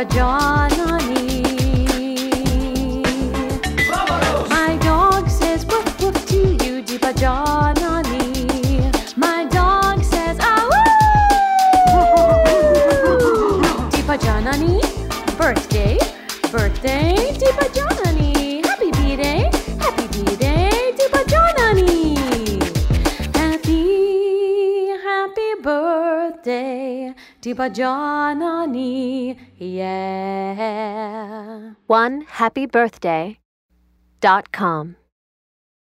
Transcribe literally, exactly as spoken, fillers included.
Deepa Janani. My dog says woof woof to you, Deepa Janani. My dog says ah woo. Deepa Janani, birthday, birthday, Deepa Janani. Happy B-Day, happy B-Day, Deepa Janani. Happy, happy birthday, Deepa Janani, yeah. one happy birthday dot com